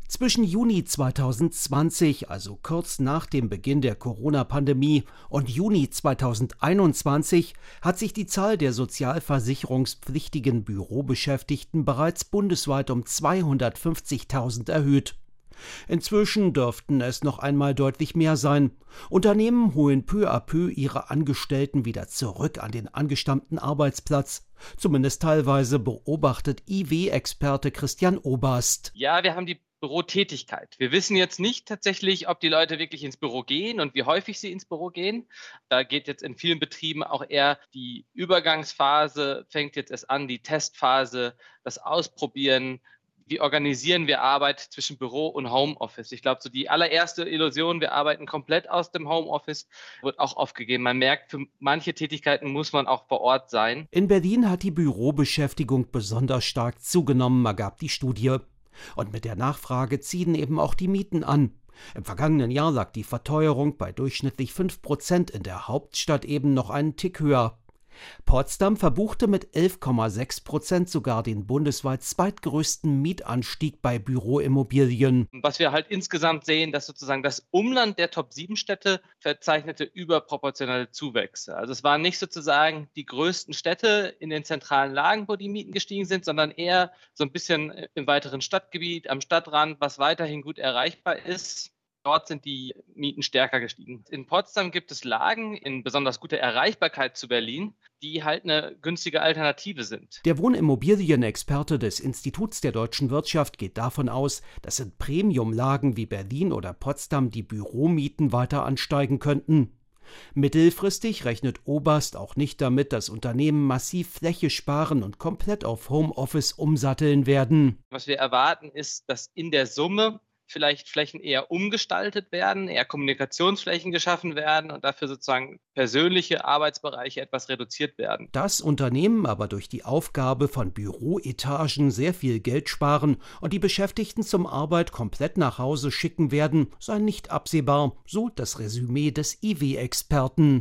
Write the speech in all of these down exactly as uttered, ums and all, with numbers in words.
Zwischen Juni zweitausendzwanzig, also kurz nach dem Beginn der Corona-Pandemie, und Juni zweitausendeinundzwanzig hat sich die Zahl der sozialversicherungspflichtigen Bürobeschäftigten bereits bundesweit um zweihundertfünfzigtausend erhöht. Inzwischen dürften es noch einmal deutlich mehr sein. Unternehmen holen peu à peu ihre Angestellten wieder zurück an den angestammten Arbeitsplatz. Zumindest teilweise, beobachtet I W-Experte Christian Oberst. Ja, wir haben die Bürotätigkeit. Wir wissen jetzt nicht tatsächlich, ob die Leute wirklich ins Büro gehen und wie häufig sie ins Büro gehen. Da geht jetzt in vielen Betrieben auch eher die Übergangsphase, fängt jetzt erst an, die Testphase, das Ausprobieren. Wie organisieren wir Arbeit zwischen Büro und Homeoffice? Ich glaube, so die allererste Illusion, wir arbeiten komplett aus dem Homeoffice, wird auch aufgegeben. Man merkt, für manche Tätigkeiten muss man auch vor Ort sein. In Berlin hat die Bürobeschäftigung besonders stark zugenommen, ergab die Studie. Und mit der Nachfrage ziehen eben auch die Mieten an. Im vergangenen Jahr lag die Verteuerung bei durchschnittlich fünf Prozent, in der Hauptstadt eben noch einen Tick höher. Potsdam verbuchte mit elf Komma sechs Prozent sogar den bundesweit zweitgrößten Mietanstieg bei Büroimmobilien. Was wir halt insgesamt sehen, dass sozusagen das Umland der Top sieben Städte verzeichnete überproportionale Zuwächse. Also es waren nicht sozusagen die größten Städte in den zentralen Lagen, wo die Mieten gestiegen sind, sondern eher so ein bisschen im weiteren Stadtgebiet, am Stadtrand, was weiterhin gut erreichbar ist. Dort sind die Mieten stärker gestiegen. In Potsdam gibt es Lagen in besonders guter Erreichbarkeit zu Berlin, die halt eine günstige Alternative sind. Der Wohnimmobilienexperte des Instituts der deutschen Wirtschaft geht davon aus, dass in Premiumlagen wie Berlin oder Potsdam die Büromieten weiter ansteigen könnten. Mittelfristig rechnet Oberst auch nicht damit, dass Unternehmen massiv Fläche sparen und komplett auf Homeoffice umsatteln werden. Was wir erwarten, ist, dass in der Summe vielleicht Flächen eher umgestaltet werden, eher Kommunikationsflächen geschaffen werden und dafür sozusagen persönliche Arbeitsbereiche etwas reduziert werden. Dass Unternehmen aber durch die Aufgabe von Büroetagen sehr viel Geld sparen und die Beschäftigten zum Arbeit komplett nach Hause schicken werden, sei nicht absehbar, so das Resümee des I W-Experten.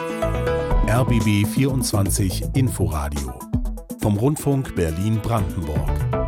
R B B vierundzwanzig Inforadio vom Rundfunk Berlin-Brandenburg.